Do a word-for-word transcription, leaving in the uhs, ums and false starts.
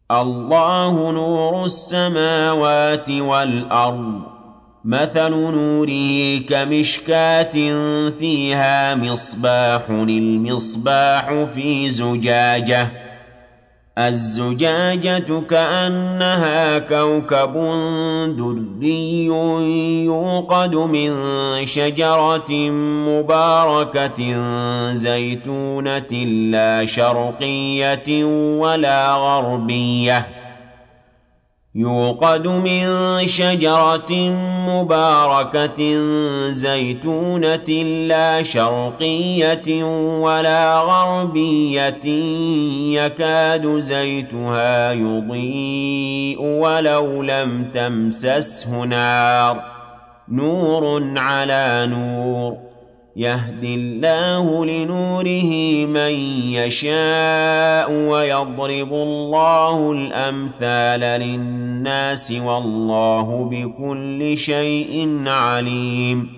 الله نور السماوات والأرض مثل نوره كمشكاة فيها مصباح المصباح في زجاجة الزجاجة كأنها كوكب دري يوقد من شجرة مباركة زيتونة لا شرقية ولا غربية يوقد من شجرة مباركة زيتونة لا شرقية ولا غربية يكاد زيتها يضيء ولو لم تمسسه نار نور على نور يهدي الله لنوره من يشاء ويضرب الله الأمثال للناس والله بكل شيء عليم